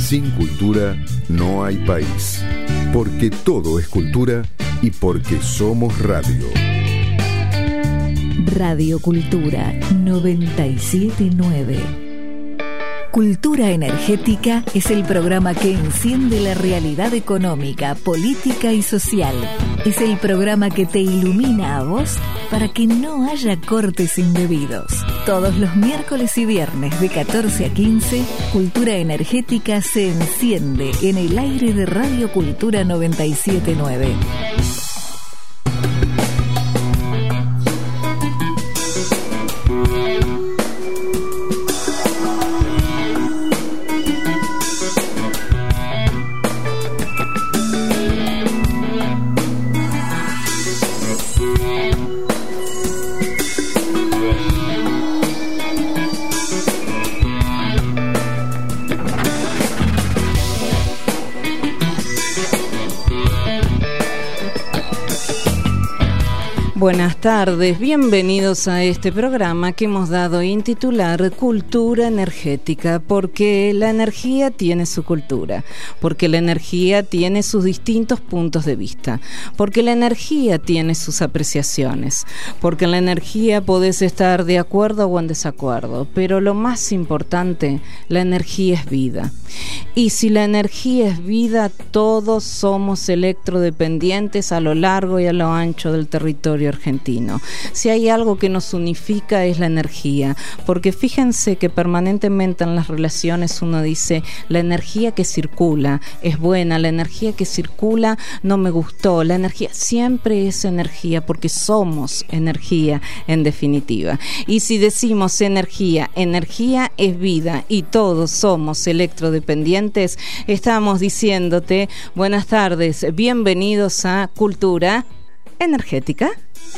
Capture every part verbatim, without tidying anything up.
Sin cultura no hay país, porque todo es cultura y porque somos radio. Radio Cultura noventa y siete punto nueve. Cultura Energética es el programa que enciende la realidad económica, política y social. Es el programa que te ilumina a vos para que no haya cortes indebidos. Todos los miércoles y viernes de catorce a quince, Cultura Energética se enciende en el aire de Radio Cultura noventa y siete punto nueve. Buenas tardes, bienvenidos a este programa que hemos dado a intitular Cultura Energética, porque la energía tiene su cultura, porque la energía tiene sus distintos puntos de vista, porque la energía tiene sus apreciaciones, porque en la energía podés estar de acuerdo o en desacuerdo, pero lo más importante, la energía es vida. Y si la energía es vida, todos somos electrodependientes a lo largo y a lo ancho del territorio argentino. Si hay algo que nos unifica es la energía, porque fíjense que permanentemente en las relaciones uno dice la energía que circula es buena, la energía que circula no me gustó, la energía siempre es energía porque somos energía en definitiva. Y si decimos energía, energía es vida y todos somos electrodependientes, estamos diciéndote buenas tardes, bienvenidos a Cultura Energética.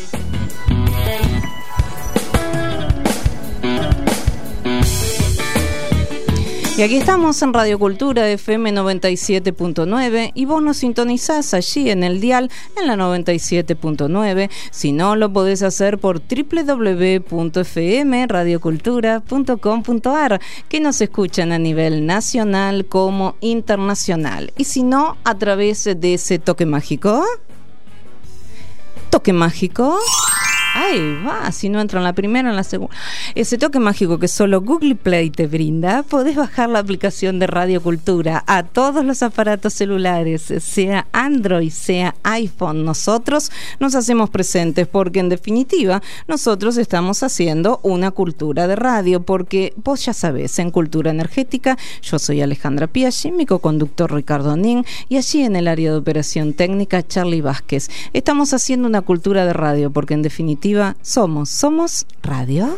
Y aquí estamos en Radio Cultura F M noventa y siete punto nueve y vos nos sintonizás allí en el dial en la noventa y siete punto nueve. Si no, lo podés hacer por doble u doble u doble u punto f m radio cultura punto com punto a r, que nos escuchan a nivel nacional como internacional. Y si no, a través de ese toque mágico. Toque mágico. Ahí va, si no entra en la primera, en la segunda. Ese toque mágico que solo Google Play te brinda, podés bajar la aplicación de Radio Cultura a todos los aparatos celulares, sea Android, sea iPhone. Nosotros nos hacemos presentes porque en definitiva nosotros estamos haciendo una cultura de radio, porque vos ya sabés, en Cultura Energética, yo soy Alejandra Piaggi, mi coconductor Ricardo Nin, y allí en el área de operación técnica Charlie Vázquez. Estamos haciendo una cultura de radio porque en definitiva somos, somos radio.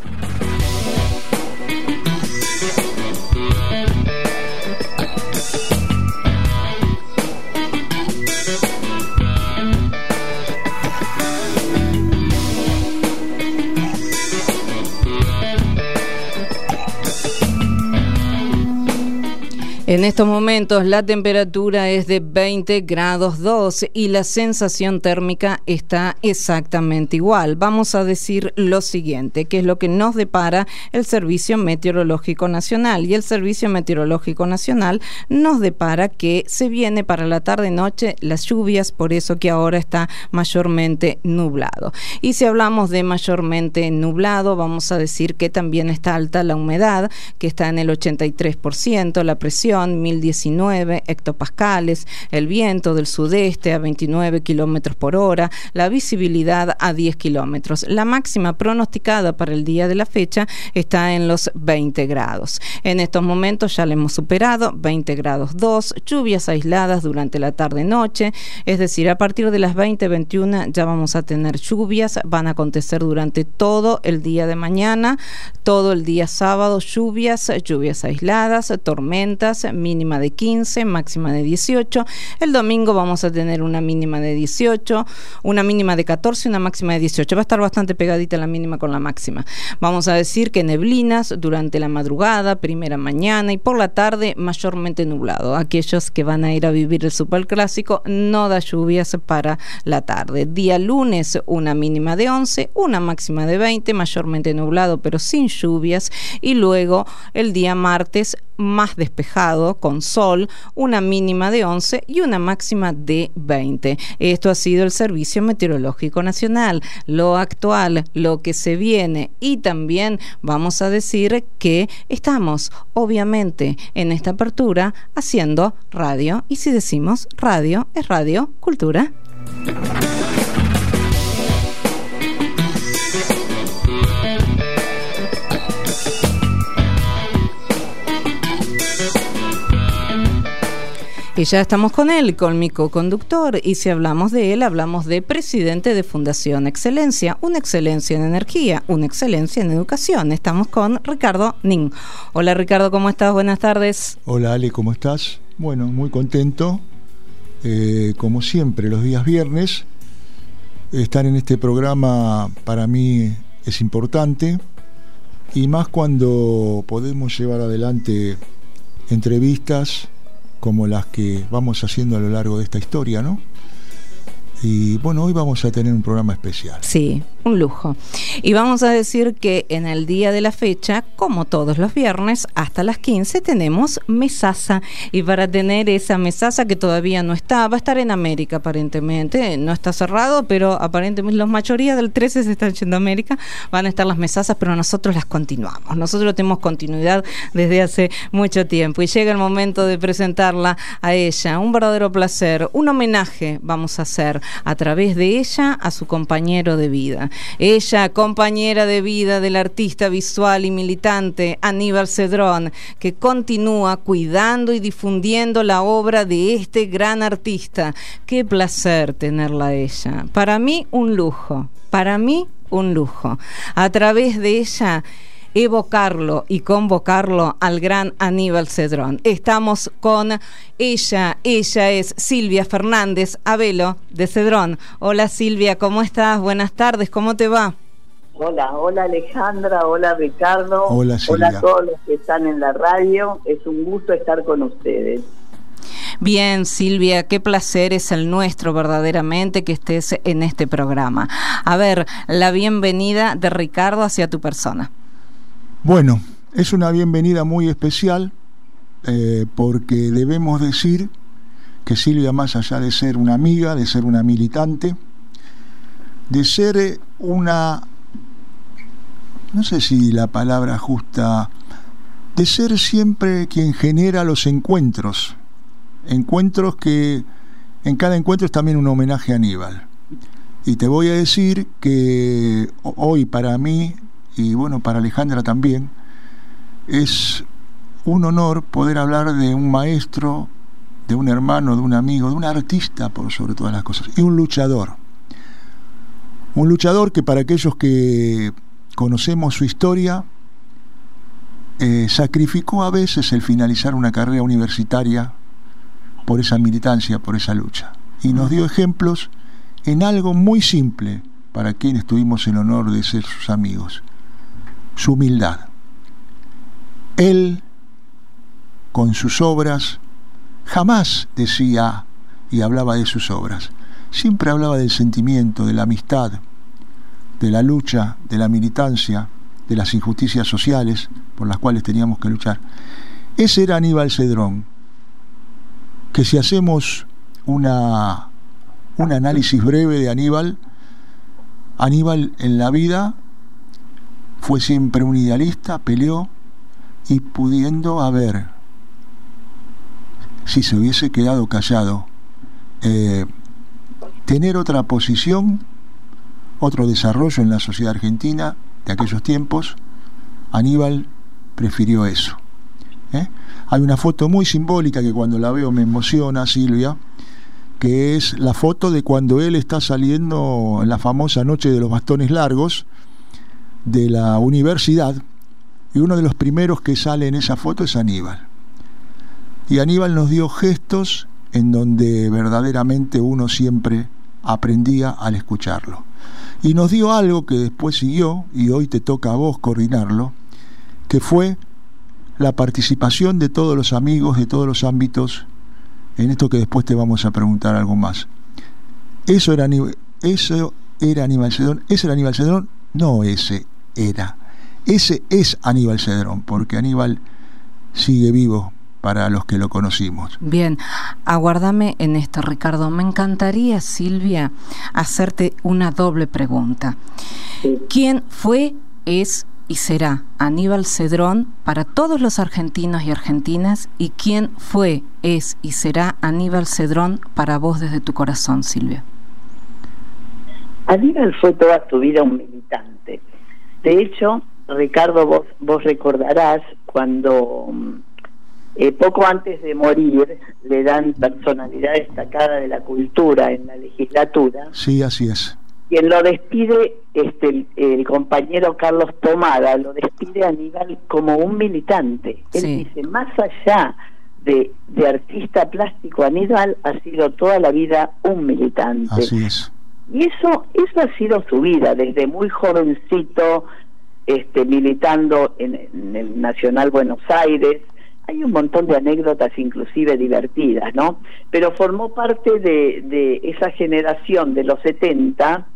En estos momentos la temperatura es de veinte grados dos y la sensación térmica está exactamente igual. Vamos a decir lo siguiente, que es lo que nos depara el Servicio Meteorológico Nacional. Y el Servicio Meteorológico Nacional nos depara que se viene para la tarde-noche las lluvias, por eso que ahora está mayormente nublado. Y si hablamos de mayormente nublado, vamos a decir que también está alta la humedad, que está en el ochenta y tres por ciento, la presión mil diecinueve hectopascales, el viento del sudeste a veintinueve kilómetros por hora, la visibilidad a diez kilómetros. La máxima pronosticada para el día de la fecha está en los veinte grados. En estos momentos ya le hemos superado, veinte grados dos, lluvias aisladas durante la tarde-noche, es decir, a partir de las veinte, veintiuna ya vamos a tener lluvias, van a acontecer durante todo el día de mañana, todo el día sábado, lluvias, lluvias aisladas, tormentas, mínima de quince, máxima de dieciocho. El domingo vamos a tener una mínima de dieciocho, una mínima de catorce y una máxima de dieciocho. Va a estar bastante pegadita la mínima con la máxima. Vamos a decir que neblinas durante la madrugada, primera mañana y por la tarde mayormente nublado. Aquellos que van a ir a vivir el superclásico, no da lluvias para la tarde. Día lunes una mínima de once, una máxima de veinte, mayormente nublado pero sin lluvias. Y luego el día martes más despejado, con sol, una mínima de once y una máxima de veinte. Esto ha sido el Servicio Meteorológico Nacional, lo actual, lo que se viene, y también vamos a decir que estamos, obviamente, en esta apertura haciendo radio, y si decimos radio, es Radio Cultura. Y ya estamos con él, con mi co-conductor, y si hablamos de él, hablamos de presidente de Fundación Excelencia, una excelencia en energía, una excelencia en educación. Estamos con Ricardo Nin. Hola Ricardo, ¿cómo estás? Buenas tardes. Hola Ale, ¿cómo estás? Bueno, muy contento, eh, como siempre, los días viernes. Estar en este programa para mí es importante, y más cuando podemos llevar adelante entrevistas como las que vamos haciendo a lo largo de esta historia, ¿no? Y bueno, hoy vamos a tener un programa especial. Sí, un lujo. Y vamos a decir que en el día de la fecha, como todos los viernes, hasta las quince tenemos mesaza. Y para tener esa mesaza que todavía no está, va a estar en América aparentemente, no está cerrado, pero aparentemente la mayoría del trece se están yendo a América, van a estar las mesazas, pero nosotros las continuamos. Nosotros tenemos continuidad desde hace mucho tiempo y llega el momento de presentarla a ella. Un verdadero placer, un homenaje vamos a hacer a través de ella a su compañero de vida. Ella, compañera de vida del artista visual y militante Aníbal Cedrón, que continúa cuidando y difundiendo la obra de este gran artista. Qué placer tenerla a ella. Para mí, un lujo. Para mí, un lujo. A través de ella, evocarlo y convocarlo al gran Aníbal Cedrón. Estamos con ella, ella es Silvia Fernández Abelo de Cedrón. Hola Silvia, ¿cómo estás? Buenas tardes, ¿cómo te va? Hola, hola Alejandra, hola Ricardo, hola, hola a todos los que están en la radio, es un gusto estar con ustedes. Bien, Silvia, qué placer es el nuestro verdaderamente que estés en este programa. A ver, la bienvenida de Ricardo hacia tu persona. Bueno, es una bienvenida muy especial eh, porque debemos decir que Silvia, más allá de ser una amiga, de ser una militante, de ser una, no sé si la palabra justa, de ser siempre quien genera los encuentros, encuentros que en cada encuentro es también un homenaje a Aníbal. Y te voy a decir que hoy para mí, y bueno, para Alejandra también, es un honor poder hablar de un maestro, de un hermano, de un amigo, de un artista por sobre todas las cosas, y un luchador. Un luchador que, para aquellos que conocemos su historia, eh, sacrificó a veces el finalizar una carrera universitaria por esa militancia, por esa lucha. Y nos dio ejemplos en algo muy simple para quienes tuvimos el honor de ser sus amigos: su humildad. Él, con sus obras, jamás decía y hablaba de sus obras, siempre hablaba del sentimiento, de la amistad, de la lucha, de la militancia, de las injusticias sociales por las cuales teníamos que luchar. Ese era Aníbal Cedrón, que si hacemos una, un análisis breve de Aníbal, Aníbal en la vida fue siempre un idealista, peleó, y pudiendo haber, si se hubiese quedado callado, eh, tener otra posición, otro desarrollo en la sociedad argentina de aquellos tiempos, Aníbal prefirió eso. ¿eh? Hay una foto muy simbólica que cuando la veo me emociona, Silvia, que es la foto de cuando él está saliendo en la famosa noche de los bastones largos de la universidad, y uno de los primeros que sale en esa foto es Aníbal. Y Aníbal nos dio gestos en donde verdaderamente uno siempre aprendía al escucharlo. Y nos dio algo que después siguió, y hoy te toca a vos coordinarlo, que fue la participación de todos los amigos de todos los ámbitos en esto que después te vamos a preguntar algo más. Eso era Aníbal, eso era Aníbal Cedrón, ese era Aníbal Cedrón, no ese era. Ese es Aníbal Cedrón, porque Aníbal sigue vivo para los que lo conocimos. Bien, aguárdame en esto, Ricardo. Me encantaría, Silvia, hacerte una doble pregunta. Sí. ¿Quién fue, es y será Aníbal Cedrón para todos los argentinos y argentinas? ¿Y quién fue, es y será Aníbal Cedrón para vos desde tu corazón, Silvia? Aníbal fue toda su vida un militante. De hecho, Ricardo, vos, vos recordarás cuando eh, poco antes de morir le dan personalidad destacada de la cultura en la legislatura. Sí, así es. Quien lo despide, este, el, el compañero Carlos Pomada, lo despide a Aníbal como un militante. Él Sí. dice, más allá de, de artista plástico, Aníbal ha sido toda la vida un militante. Así es. Y eso, eso ha sido su vida, desde muy jovencito, este, militando en, en el Nacional Buenos Aires. Hay un montón de anécdotas inclusive divertidas, ¿no? Pero formó parte de, de esa generación de los setenta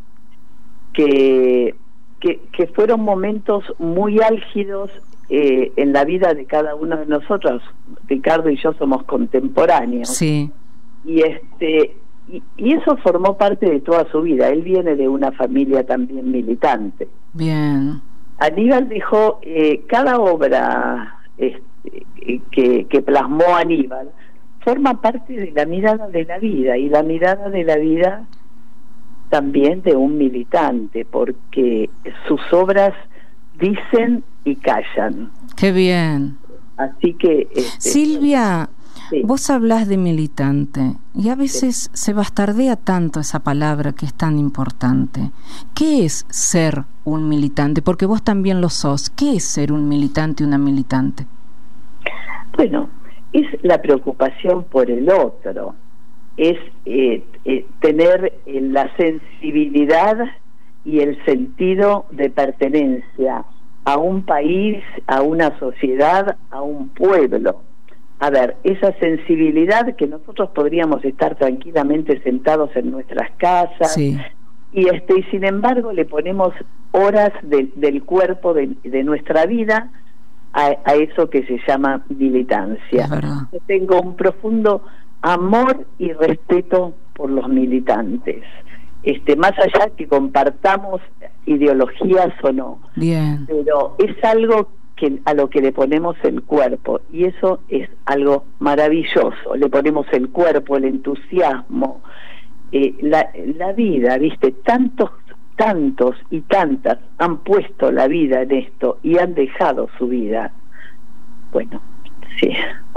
que, que, que fueron momentos muy álgidos eh, en la vida de cada uno de nosotros. Ricardo y yo somos contemporáneos. Sí. Y este y, y eso formó parte de toda su vida. Él viene de una familia también militante. Bien. Aníbal dejó eh, cada obra este, que, que plasmó Aníbal forma parte de la mirada de la vida, y la mirada de la vida también de un militante, porque sus obras dicen y callan. Qué bien. Así que este, Silvia, sí. vos hablás de militante y a veces se bastardea tanto esa palabra que es tan importante. ¿Qué es ser un militante? Porque vos también lo sos. ¿Qué es ser un militante y una militante? Bueno, es la preocupación por el otro, es eh, eh, tener eh, la sensibilidad y el sentido de pertenencia a un país, a una sociedad, a un pueblo. A ver, esa sensibilidad que nosotros podríamos estar tranquilamente sentados en nuestras casas, Sí. y este y sin embargo le ponemos horas de, del cuerpo de, de nuestra vida a, a eso que se llama militancia. Es verdad. Yo tengo un profundo amor y respeto por los militantes, este más allá que compartamos ideologías o no. Bien. Pero es algo que a lo que le ponemos el cuerpo, y eso es algo maravilloso. Le ponemos el cuerpo, el entusiasmo, eh, la, la vida, ¿viste? Tantos, tantos y tantas han puesto la vida en esto y han dejado su vida. Bueno, sí.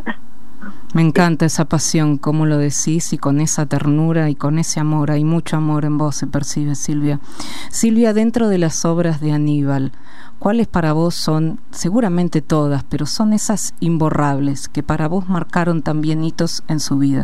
Me encanta esa pasión, como lo decís, y con esa ternura y con ese amor. Hay mucho amor en vos, se percibe, Silvia. Silvia, dentro de las obras de Aníbal, ¿cuáles para vos son, seguramente todas, pero son esas imborrables que para vos marcaron también hitos en su vida?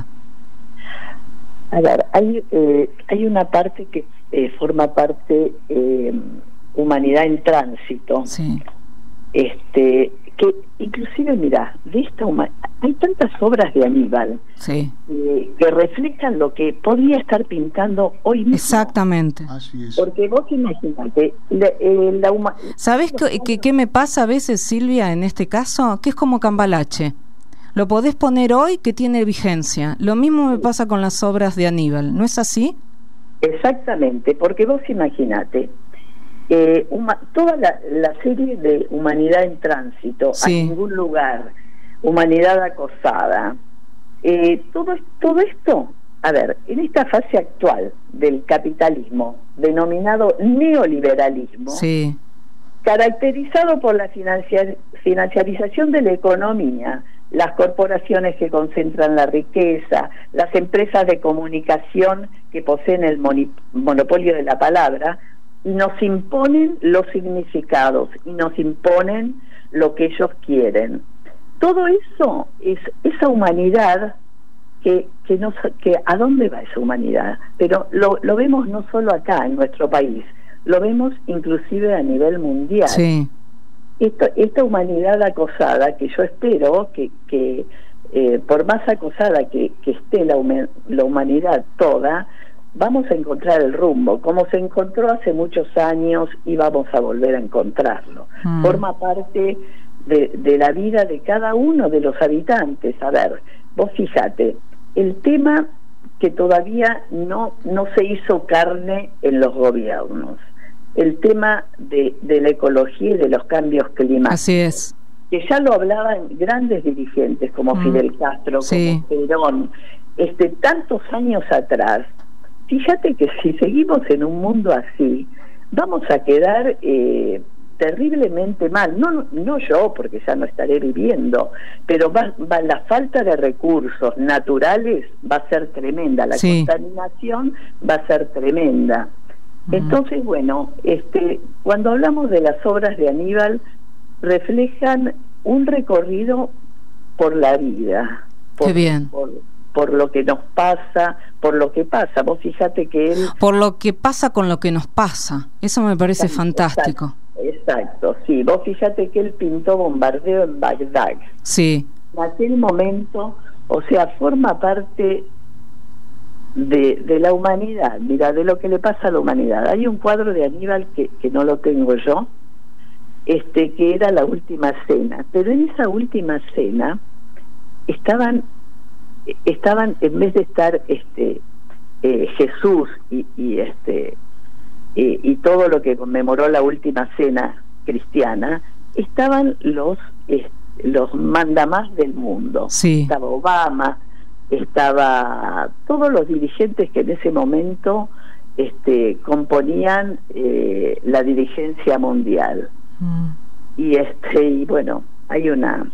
A ver, hay, eh, hay una parte que eh, forma parte eh, Humanidad en Tránsito. Sí. Este, que inclusive, mira, de esta huma- hay tantas obras de Aníbal Sí. eh, que reflejan lo que podría estar pintando hoy mismo. Exactamente. Así es. Porque vos imagínate, la, eh, la huma- ¿Sabés qué, qué, qué me pasa a veces, Silvia, en este caso? Que es como Cambalache. Lo podés poner hoy que tiene vigencia. Lo mismo me pasa con las obras de Aníbal. ¿No es así? Exactamente, porque vos imagínate, eh, uma- toda la, la serie de Humanidad en Tránsito, Sí. a ningún lugar, Humanidad acosada, eh, todo, todo esto, a ver, en esta fase actual del capitalismo, denominado neoliberalismo, Sí. caracterizado por la financia- financiarización de la economía, las corporaciones que concentran la riqueza, las empresas de comunicación que poseen el moni- monopolio de la palabra, y nos imponen los significados y nos imponen lo que ellos quieren. Todo eso es esa humanidad que que nos que ¿a dónde va esa humanidad? Pero lo, lo vemos no solo acá en nuestro país, lo vemos inclusive a nivel mundial. Sí. Esta, esta humanidad acosada, que yo espero que, que eh, por más acosada que, que esté la, huma- la humanidad toda, vamos a encontrar el rumbo, como se encontró hace muchos años, y vamos a volver a encontrarlo. Mm. Forma parte de, de la vida de cada uno de los habitantes. A ver, vos fíjate, el tema que todavía no, no se hizo carne en los gobiernos, el tema de, de la ecología y de los cambios climáticos. Así es. Que ya lo hablaban grandes dirigentes como mm. Fidel Castro, sí. como Perón, este, tantos años atrás. Fíjate que si seguimos en un mundo así, vamos a quedar eh, terriblemente mal. No, no yo, porque ya no estaré viviendo, pero va, va, la falta de recursos naturales va a ser tremenda, la sí. contaminación va a ser tremenda. Uh-huh. Entonces, bueno, este, cuando hablamos de las obras de Aníbal, reflejan un recorrido por la vida. Por, Qué bien. Por, por lo que nos pasa, por lo que pasa. Vos fíjate que él... Por lo que pasa con lo que nos pasa. Eso me parece exacto, fantástico. Exacto, sí. Vos fíjate que él pintó Bombardeo en Bagdad. Sí. En aquel momento, o sea, forma parte de, de la humanidad. Mira, de lo que le pasa a la humanidad. Hay un cuadro de Aníbal que, que no lo tengo yo, este que era La Última Cena. Pero en esa última cena estaban... estaban en vez de estar este eh, Jesús y, y este eh, y todo lo que conmemoró la última cena cristiana, estaban los eh, los mandamás del mundo. Sí. Estaba Obama, estaba todos los dirigentes que en ese momento este componían eh, la dirigencia mundial. Mm. Y este y bueno, hay una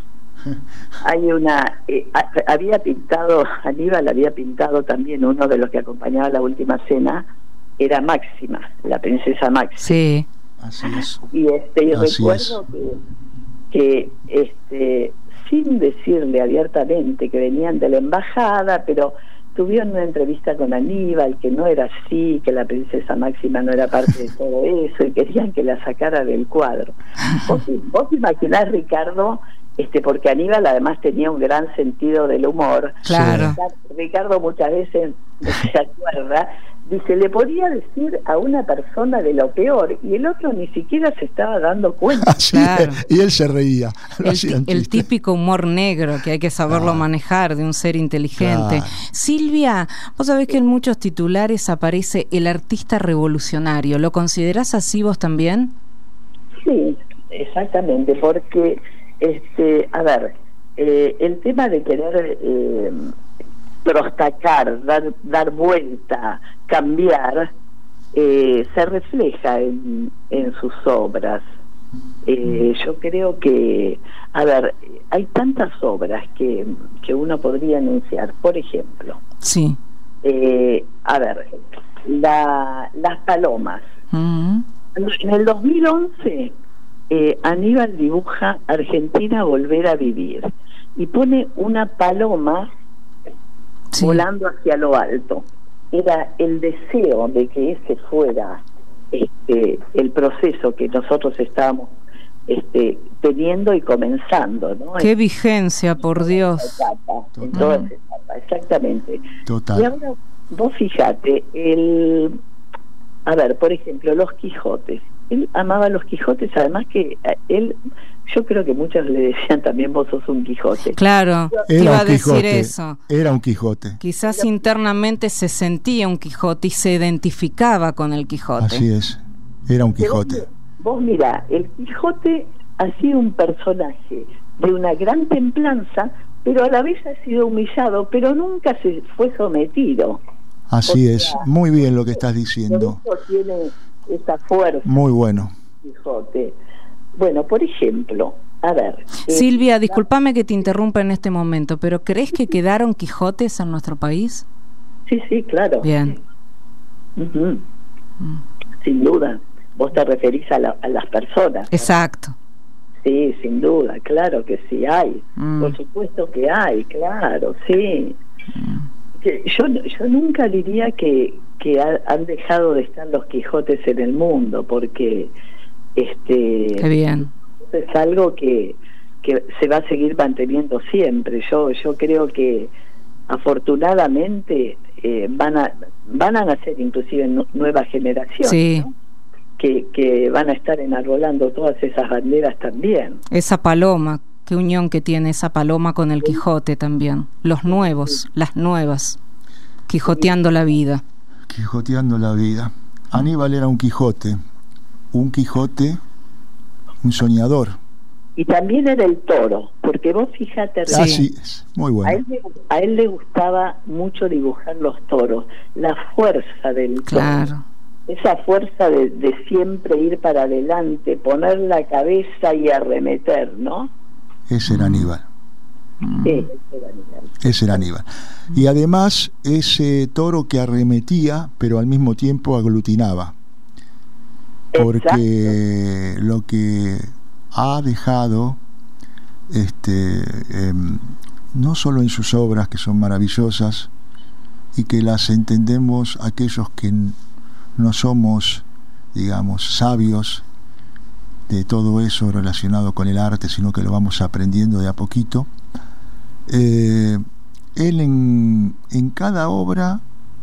Hay una eh, había pintado Aníbal había pintado también uno de los que acompañaba la última cena, era Máxima, la princesa Máxima. Sí, así es. Y este y así recuerdo es. que, que este sin decirle abiertamente que venían de la embajada, pero tuvieron una entrevista con Aníbal que no era así, que la princesa Máxima no era parte de todo eso y querían que la sacara del cuadro. Vos, vos imaginás, Ricardo, este porque Aníbal además tenía un gran sentido del humor. Claro. Ricardo muchas veces se acuerda, dice, le podía decir a una persona de lo peor y el otro ni siquiera se estaba dando cuenta. Así claro. es, y él se reía. El, el típico humor negro que hay que saberlo ah. manejar de un ser inteligente. Claro. Silvia, vos sabés que en muchos titulares aparece el artista revolucionario. ¿Lo considerás así vos también? Sí, exactamente, porque este, a ver, eh, el tema de querer eh, prostacar, dar, dar vuelta, cambiar, eh, se refleja en, en sus obras. Eh, yo creo que, a ver, hay tantas obras que, que uno podría enunciar. Por ejemplo, sí. Eh, a ver, la, Las Palomas. Uh-huh. En el dos mil once, eh, Aníbal dibuja Argentina volver a vivir y pone una paloma sí. volando hacia lo alto. Era el deseo de que ese fuera este, el proceso que nosotros estábamos este, teniendo y comenzando, ¿no? Qué en, vigencia, por Dios. Etapa, en todas las etapas, exactamente. Total. Y ahora vos fíjate, el, a ver, por ejemplo, los Quijotes. Él amaba los Quijotes, además que él, yo creo que muchos le decían también, vos sos un Quijote. Claro, era iba a un decir Quijote, eso. Era un Quijote. Quizás Pero, internamente se sentía un Quijote y se identificaba con el Quijote. Así es, era un Quijote. Vos, vos mirá, el Quijote ha sido un personaje de una gran templanza, pero a la vez ha sido humillado, pero nunca se fue sometido. Así o es, sea, muy bien lo que estás diciendo. Por eso tiene esa fuerza. Muy bueno. Quijote. Bueno, por ejemplo, a ver. Silvia, eh, discúlpame que te interrumpa en este momento, pero ¿crees que quedaron Quijotes en nuestro país? Sí, sí, claro. Bien. Uh-huh. Mm. Sin duda. Vos te referís a, la, a las personas. Exacto. ¿No? Sí, sin duda, claro que sí hay. Mm. Por supuesto que hay, claro, sí. Mm. Yo, yo nunca diría que, que ha, han dejado de estar los Quijotes en el mundo, porque este Qué bien. es algo que, que se va a seguir manteniendo siempre. Yo yo creo que afortunadamente eh, van a van a nacer inclusive nuevas generaciones, sí. ¿no? que, que van a estar enarbolando todas esas banderas también. Esa paloma, qué unión que tiene esa paloma con el Quijote también. Los nuevos, las nuevas, quijoteando la vida. Quijoteando la vida. Aníbal era un Quijote, un Quijote, un soñador. Y también era el toro, porque vos fíjate, sí. Ah, sí, muy bueno. A él, a él le gustaba mucho dibujar los toros, la fuerza del toro. Claro. Esa fuerza de, de siempre ir para adelante, poner la cabeza y arremeter, ¿no? Ese era Aníbal. Sí, ese era Aníbal. Ese era Aníbal. Y además ese toro que arremetía, pero al mismo tiempo aglutinaba. Porque exacto, lo que ha dejado, este, eh, no solo en sus obras, que son maravillosas, y que las entendemos aquellos que no somos, digamos, sabios de todo eso relacionado con el arte, sino que lo vamos aprendiendo de a poquito. Eh, él en, en cada obra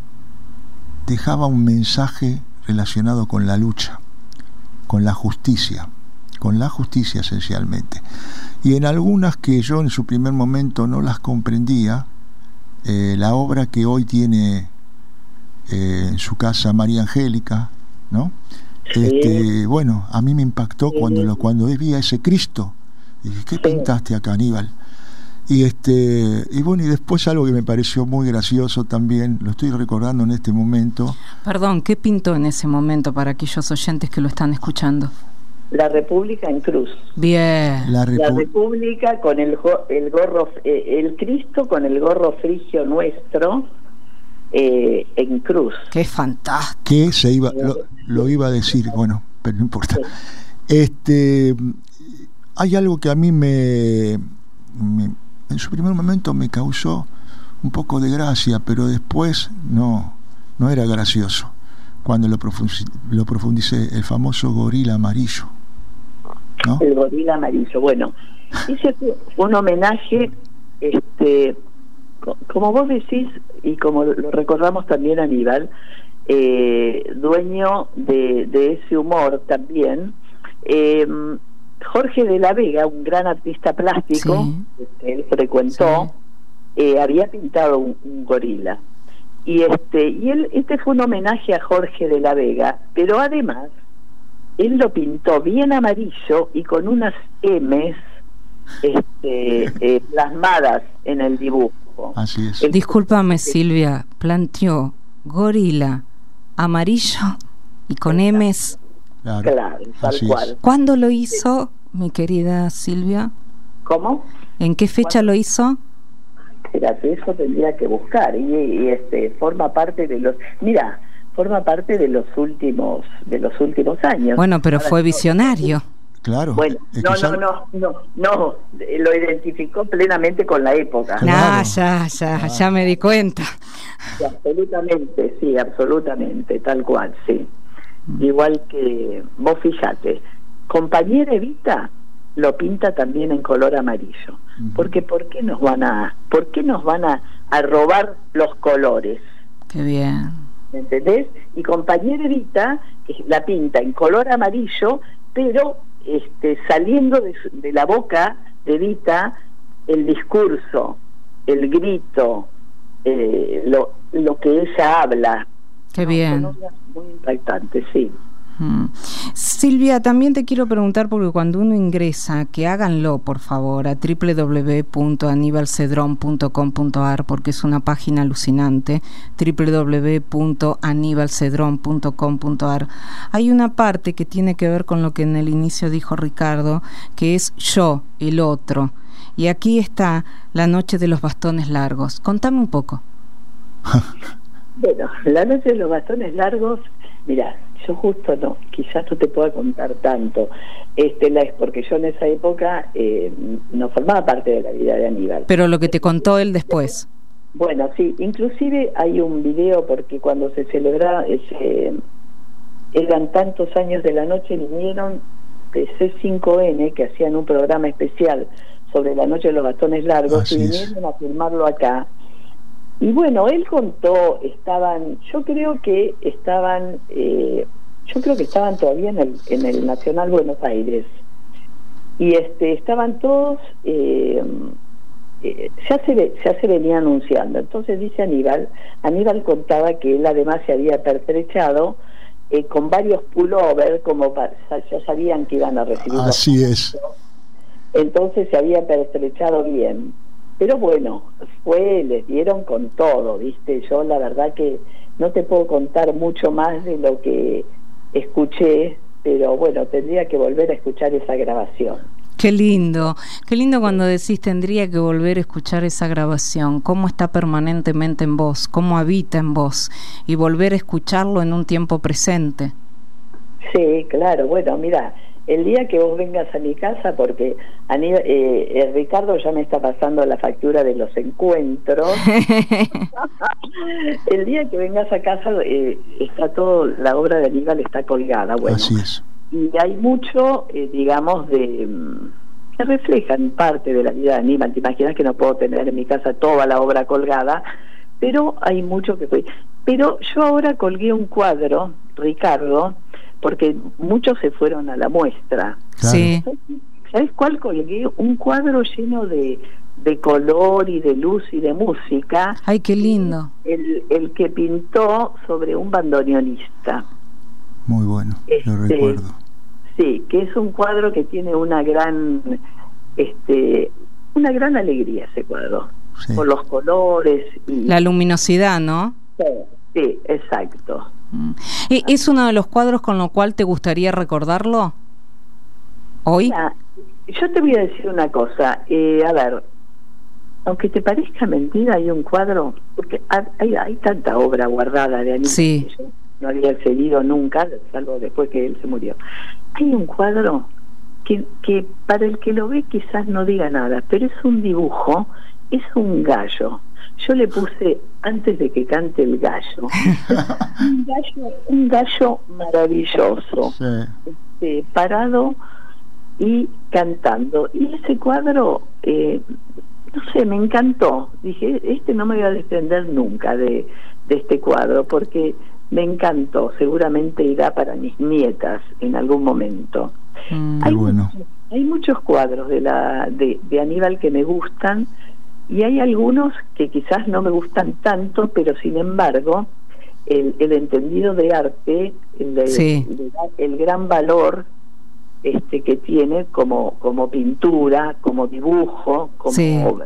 dejaba un mensaje relacionado con la lucha, con la justicia, con la justicia esencialmente. Y en algunas que yo en su primer momento no las comprendía, eh, la obra que hoy tiene eh, en su casa María Angélica, ¿no? Sí. Este, bueno, a mí me impactó sí. cuando lo, cuando vi a ese Cristo. Dije, ¿qué sí. pintaste acá, Aníbal? Y este y bueno, y después algo que me pareció muy gracioso también, lo estoy recordando en este momento. Perdón, ¿qué pintó en ese momento para aquellos oyentes que lo están escuchando? La República en cruz. Bien. La, Repu- la República con el, el gorro, eh, el Cristo con el gorro frigio nuestro eh, en cruz. Qué fantástico. Que se iba, lo, lo iba a decir, bueno, pero no importa. Sí. Este, hay algo que a mí me, me, en su primer momento me causó un poco de gracia, pero después no, no era gracioso. Cuando lo, profundicé, lo profundicé, el famoso gorila amarillo, ¿no? El gorila amarillo, bueno, ese fue un homenaje, este, como vos decís, y como lo recordamos también a Aníbal, eh, dueño de, de ese humor también, eh, Jorge de la Vega, un gran artista plástico, sí. que él frecuentó, sí. eh, había pintado un, un gorila. Y este y él este fue un homenaje a Jorge de la Vega, pero además él lo pintó bien amarillo y con unas M's este, eh, plasmadas en el dibujo. Así es. El, Discúlpame, Silvia, planteó gorila amarillo y con exacto. M's. Claro, claro tal Así cual. Es. ¿Cuándo lo hizo, mi querida Silvia? ¿Cómo? ¿En qué fecha ¿Cuándo? lo hizo? Espérate, eso tendría que buscar y, y este forma parte de los mira forma parte de los últimos de los últimos años. Bueno, pero Ahora, fue visionario. Claro. Bueno, no, ya... no, no, no, no, lo identificó plenamente con la época. Claro. No, ya, ya, ah. ya me di cuenta. Sí, absolutamente, sí, absolutamente, tal cual, sí. Mm. Igual que vos fíjate, compañera Evita lo pinta también en color amarillo. Uh-huh. Porque ¿por qué nos van a, por qué nos van a, a robar los colores? Qué bien. ¿Me entendés? Y compañera Evita que la pinta en color amarillo, pero este saliendo de, de la boca de Evita el discurso, el grito, eh, lo, lo que ella habla. Qué bien. Muy impactante, sí. Mm. Silvia, también te quiero preguntar, porque cuando uno ingresa, que háganlo por favor a doble u doble u doble u punto aníbal cedrón punto com punto a r, porque es una página alucinante, doble u doble u doble u punto aníbal cedrón punto com punto a r. Hay una parte que tiene que ver con lo que en el inicio dijo Ricardo, que es yo, el otro, y aquí está la noche de los bastones largos. Contame un poco. Bueno, la noche de los bastones largos, mira, yo justo no, quizás no te pueda contar tanto, este, la es porque yo en esa época eh, no formaba parte de la vida de Aníbal. Pero lo que te contó él después. Bueno, sí, inclusive hay un video porque cuando se celebraba, ese, eran tantos años de la noche, vinieron de C cinco N que hacían un programa especial sobre la noche de los bastones largos. Así y vinieron es. a filmarlo acá. Y bueno, él contó, estaban, yo creo que estaban, eh, yo creo que estaban todavía en el, en el Nacional Buenos Aires, y este estaban todos, eh, eh, ya, se, ya se venía anunciando. Entonces dice Aníbal, Aníbal contaba que él además se había pertrechado eh, con varios pullovers, como para, ya sabían que iban a recibir. Así es. Entonces se había pertrechado bien. Pero bueno, fue, les dieron con todo, ¿viste? Yo la verdad que no te puedo contar mucho más de lo que escuché, pero bueno, tendría que volver a escuchar esa grabación. Qué lindo, qué lindo cuando decís tendría que volver a escuchar esa grabación, cómo está permanentemente en vos, cómo habita en vos, y volver a escucharlo en un tiempo presente. Sí, claro, bueno, mira, el día que vos vengas a mi casa, porque Aníbal, eh, eh, Ricardo ya me está pasando la factura de los encuentros, el día que vengas a casa eh, está todo, la obra de Aníbal está colgada, bueno. Así es. Y hay mucho, eh, digamos, de que reflejan parte de la vida de Aníbal. Te imaginas que no puedo tener en mi casa toda la obra colgada, pero hay mucho que fue. Pero yo ahora colgué un cuadro, Ricardo, porque muchos se fueron a la muestra. Claro. Sí. ¿Sabes cuál colgué? Un cuadro lleno de, de color y de luz y de música. Ay, qué lindo. El, el que pintó sobre un bandoneonista. Muy bueno, Este, lo recuerdo. Sí, que es un cuadro que tiene una gran, este, una gran alegría ese cuadro, Sí. por los colores y La luminosidad, ¿no? sí, sí, exacto. Mm. ¿E- ¿Es uno de los cuadros con lo cual te gustaría recordarlo hoy? Mira, yo te voy a decir una cosa, eh, a ver, aunque te parezca mentira, hay un cuadro, porque hay, hay tanta obra guardada de Aníbal Sí. que yo no había accedido nunca, salvo después que él se murió. Hay un cuadro que, que para el que lo ve quizás no diga nada, pero es un dibujo, es un gallo. Yo le puse, antes de que cante el gallo, un gallo, un gallo maravilloso, Sí. este, parado y cantando. Y ese cuadro, eh, no sé, me encantó. Dije, este no me voy a desprender nunca de, de este cuadro, porque me encantó. Seguramente irá para mis nietas en algún momento. Mm. Hay, bueno. muchos, hay muchos cuadros de, la, de, de Aníbal que me gustan, y hay algunos que quizás no me gustan tanto, pero sin embargo el, el entendido de arte, el, Sí. el, el gran valor este que tiene como como pintura, como dibujo, como Sí. obra.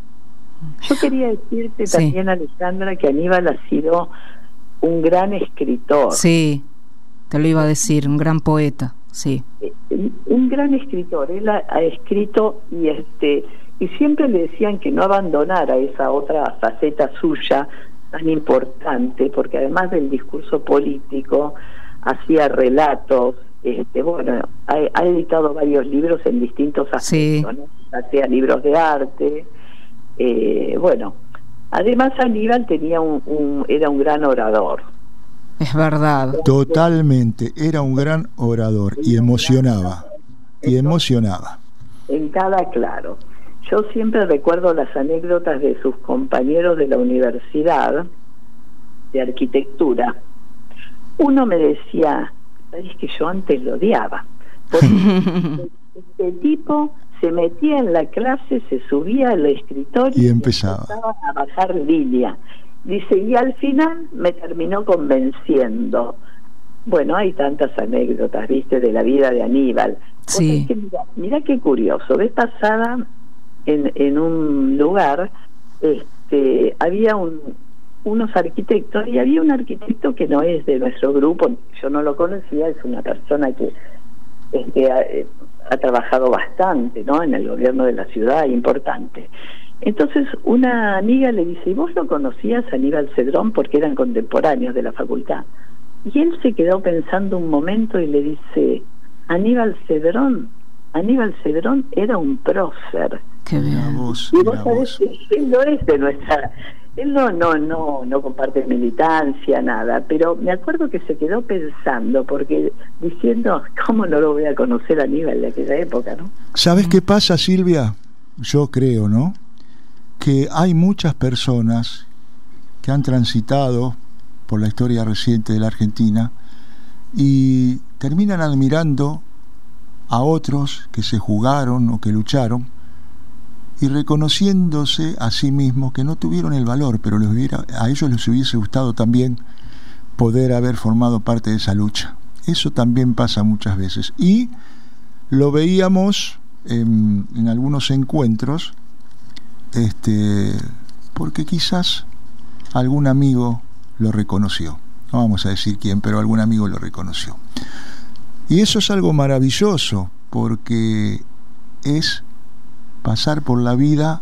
Yo quería decirte Sí. también, Alejandra, que Aníbal ha sido un gran escritor. Sí, te lo iba a decir, un gran poeta, sí. Un gran escritor. Él ha, ha escrito y este y siempre le decían que no abandonara esa otra faceta suya tan importante, porque además del discurso político hacía relatos. Este, bueno, ha, ha editado varios libros en distintos aspectos, Sí. ¿no? Ya sea libros de arte, eh, bueno. Además Aníbal tenía un, un era un gran orador. Es verdad. Totalmente, era un gran orador y emocionaba, y emocionaba. En cada claro. Yo siempre recuerdo las anécdotas de sus compañeros de la universidad de arquitectura. Uno me decía, sabes que yo antes lo odiaba, porque este tipo se metía en la clase, se subía al escritorio Y empezaba. y empezaba a bajar línea. Dice, y al final me terminó convenciendo. Bueno, hay tantas anécdotas, viste, de la vida de Aníbal. Sí. Mira, mira qué curioso. Vez pasada, en, en un lugar, este, había un, unos arquitectos, y había un arquitecto que no es de nuestro grupo, yo no lo conocía, es una persona que este, ha, ha trabajado bastante, ¿no?, en el gobierno de la ciudad, importante. Entonces una amiga le dice, ¿y vos lo conocías, Aníbal Cedrón? Porque eran contemporáneos de la facultad. Y él se quedó pensando un momento y le dice, Aníbal Cedrón, Aníbal Cedrón era un prócer. Qué Mira bien. vos, Y mira vos sabés vos. que él no es de nuestra, él no, no, no, no comparte militancia, nada, pero me acuerdo que se quedó pensando, porque diciendo, ¿cómo no lo voy a conocer a Aníbal de aquella época, no? ¿Sabes qué pasa, Silvia? Yo creo, ¿no?, que hay muchas personas que han transitado por la historia reciente de la Argentina y terminan admirando a otros que se jugaron o que lucharon y reconociéndose a sí mismos que no tuvieron el valor, pero les hubiera, a ellos les hubiese gustado también poder haber formado parte de esa lucha. Eso también pasa muchas veces. Y lo veíamos en, en algunos encuentros, este, porque quizás algún amigo lo reconoció. No vamos a decir quién, pero algún amigo lo reconoció. Y eso es algo maravilloso, porque es pasar por la vida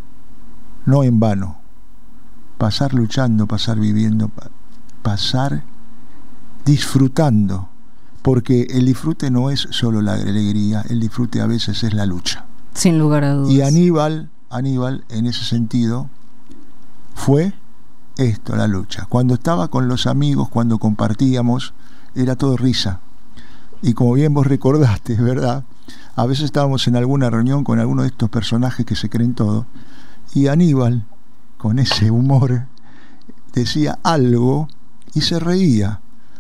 no en vano, pasar luchando, pasar viviendo, pasar disfrutando, porque el disfrute no es solo la alegría, el disfrute a veces es la lucha. Sin lugar a dudas. Y Aníbal, Aníbal en ese sentido fue esto, la lucha. Cuando estaba con los amigos, cuando compartíamos, era todo risa. Y como bien vos recordaste, ¿verdad? A veces estábamos en alguna reunión con alguno de estos personajes que se creen todo, y Aníbal, con ese humor, decía algo y se reía.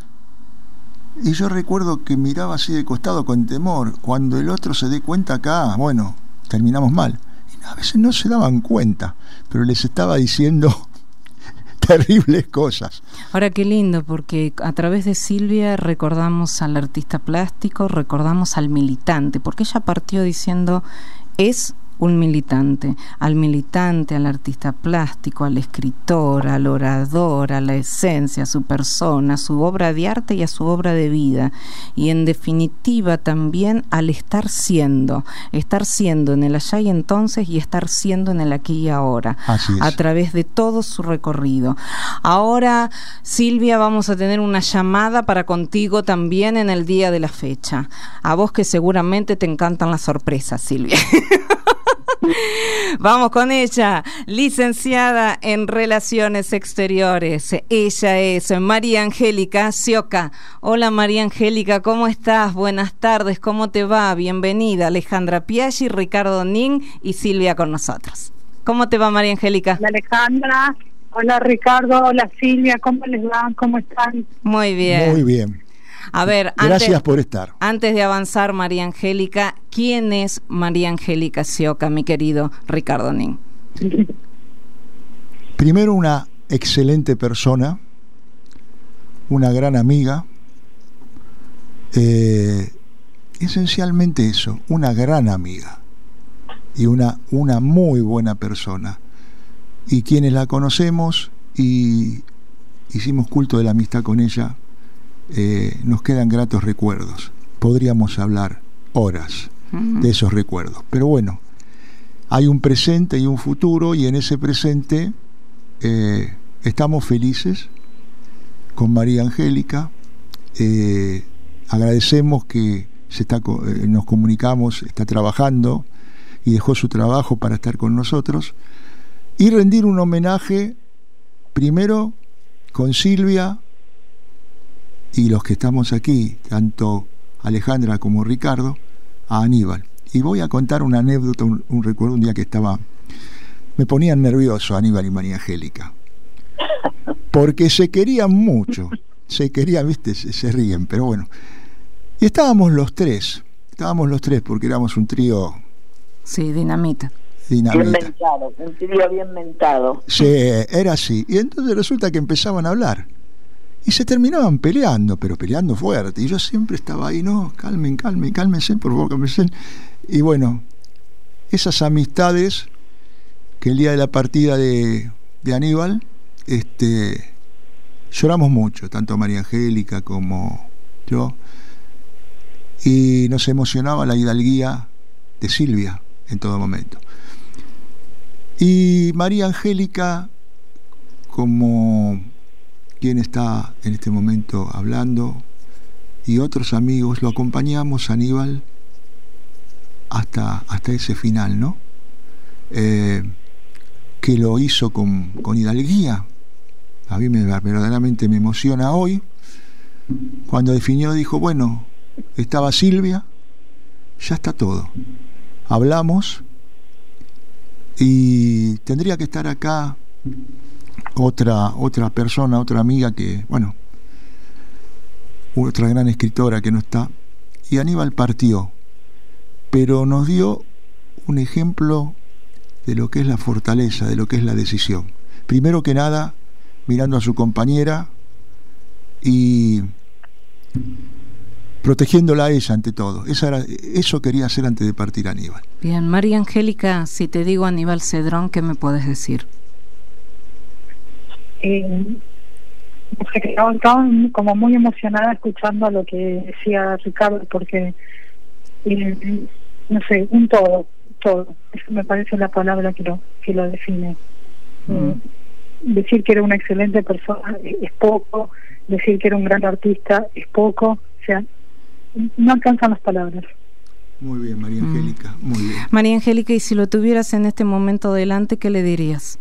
Y yo recuerdo que miraba así de costado con temor. Cuando el otro se dé cuenta acá, bueno, terminamos mal. Y a veces no se daban cuenta, pero les estaba diciendo terribles cosas. Ahora qué lindo, porque a través de Silvia recordamos al artista plástico, recordamos al militante, porque ella partió diciendo es un militante, al militante, al artista plástico, al escritor, al orador, a la esencia, a su persona, a su obra de arte y a su obra de vida, y en definitiva también al estar siendo, estar siendo en el allá y entonces y estar siendo en el aquí y ahora, a través de todo su recorrido. Ahora, Silvia, vamos a tener una llamada para contigo también en el día de la fecha. A vos que seguramente te encantan las sorpresas, Silvia. Vamos con ella, licenciada en Relaciones Exteriores. Ella es María Angélica Sioca. Hola María Angélica, ¿cómo estás? Buenas tardes, ¿cómo te va? Bienvenida. Alejandra Piaggi, Ricardo Nin y Silvia con nosotros. ¿Cómo te va, María Angélica? Hola Alejandra, hola Ricardo, hola Silvia, ¿cómo les va? ¿Cómo están? Muy bien. Muy bien. A ver, gracias antes, por estar. Antes de avanzar, María Angélica, ¿quién es María Angélica Sioca, mi querido Ricardo Nin? Primero, una excelente persona, una gran amiga, eh, esencialmente eso, una gran amiga y una, una muy buena persona. Y quienes la conocemos y hicimos culto de la amistad con ella, Eh, nos quedan gratos recuerdos. Podríamos hablar horas uh-huh. de esos recuerdos, pero bueno, hay un presente y un futuro, y en ese presente eh, estamos felices con María Angélica. Eh, agradecemos que se está, eh, nos comunicamos, está trabajando y dejó su trabajo para estar con nosotros, y rendir un homenaje primero con Silvia y los que estamos aquí, tanto Alejandra como Ricardo, a Aníbal. Y voy a contar una anécdota, un, un recuerdo, un día que estaba, me ponían nervioso Aníbal y María Angélica, porque se querían mucho, se querían, viste, se, se ríen, pero bueno. Y estábamos los tres, estábamos los tres porque éramos un trío. Sí, dinamita. Dinamita. Bien mentado, un trío bien mentado. Sí, era así. Y entonces resulta que empezaban a hablar. Y se terminaban peleando, pero peleando fuerte. Y yo siempre estaba ahí, no, calmen, calmen, cálmense, por favor, cálmense. Y bueno, esas amistades que el día de la partida de, de Aníbal, este, lloramos mucho, tanto María Angélica como yo. Y nos emocionaba la hidalguía de Silvia en todo momento. Y María Angélica, como quien está en este momento hablando, y otros amigos, lo acompañamos a Aníbal hasta, hasta ese final, ¿no? Eh, que lo hizo con, con hidalguía. A mí me, verdaderamente me emociona hoy, cuando definió, dijo, bueno, estaba Silvia, ya está todo. Hablamos, y tendría que estar acá otra otra persona, otra amiga que, bueno, otra gran escritora que no está, y Aníbal partió, pero nos dio un ejemplo de lo que es la fortaleza, de lo que es la decisión. Primero que nada, mirando a su compañera y protegiéndola a ella ante todo. Esa era, eso quería hacer antes de partir Aníbal. Bien, María Angélica, si te digo Aníbal Cedrón, ¿qué me puedes decir? Eh, estaba, estaba como muy emocionada escuchando lo que decía Ricardo, porque eh, no sé, un todo, todo. Eso me parece la palabra que lo, que lo define. Mm. Eh, decir que era una excelente persona es, es poco, decir que era un gran artista es poco, o sea, no alcanzan las palabras. Muy bien, María Angélica, mm. muy bien. María Angélica, y si lo tuvieras en este momento delante, ¿qué le dirías?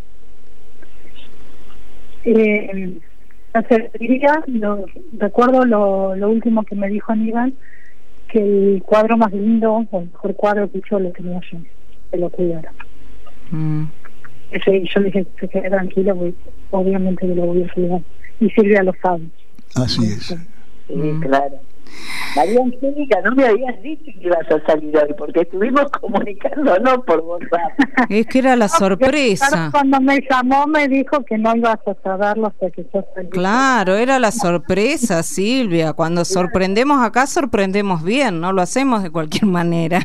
Eh, no sé, diría, lo, recuerdo lo, lo último que me dijo Aníbal, que el cuadro más lindo, o el mejor cuadro que yo lo tenía yo, que lo cuidara. Mm. Ese, yo le dije, se quede tranquila, porque obviamente que lo voy a cuidar. Y Silvia lo sabe. Así es. Sí, mm. claro. María Angélica, no me habías dicho que ibas a salir hoy, porque estuvimos comunicando, no por WhatsApp. Es que era la sorpresa. Cuando me llamó me dijo que no ibas a saberlo hasta que yo salí. Claro, era la sorpresa, Silvia. Cuando sorprendemos acá, sorprendemos bien, no lo hacemos de cualquier manera.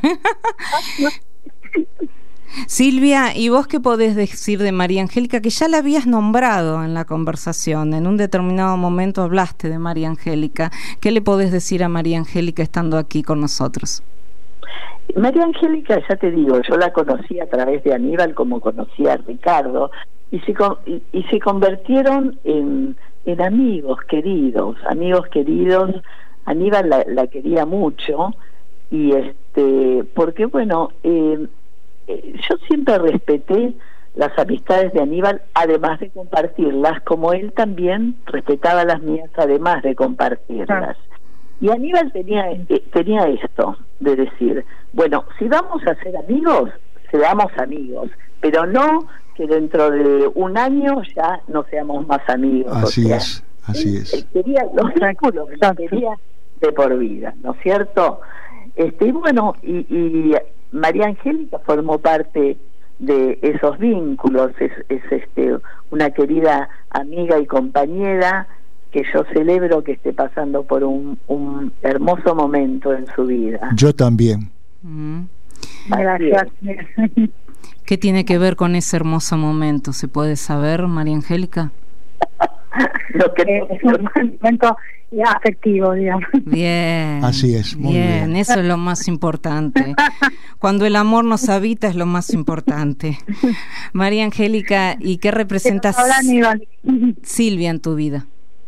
Silvia, ¿y vos qué podés decir de María Angélica, que ya la habías nombrado en la conversación? En un determinado momento hablaste de María Angélica. ¿Qué le podés decir a María Angélica estando aquí con nosotros? María Angélica, ya te digo, yo la conocí a través de Aníbal, como conocía a Ricardo, y se, y, y se convirtieron en, en amigos queridos, amigos queridos. Aníbal la, la quería mucho, y este, porque bueno, eh, yo siempre respeté las amistades de Aníbal, además de compartirlas, como él también respetaba las mías, además de compartirlas. Y Aníbal tenía eh, tenía esto de decir, bueno, si vamos a ser amigos, seamos amigos, pero no que dentro de un año ya no seamos más amigos. Así o sea, es, así él, es. Él quería los vínculos, los quería de por vida, ¿no es cierto? Este, y bueno, y, y María Angélica formó parte de esos vínculos, es, es este una querida amiga y compañera que yo celebro que esté pasando por un, un hermoso momento en su vida. Yo también. Mm. Gracias. ¿Qué tiene que ver con ese hermoso momento? ¿Se puede saber, María Angélica? Lo que eh, es un momento afectivo, digamos. Bien. Así es, muy bien. Bien, eso es lo más importante. Cuando el amor nos habita es lo más importante. María Angélica, ¿y qué representas Silvia en tu vida?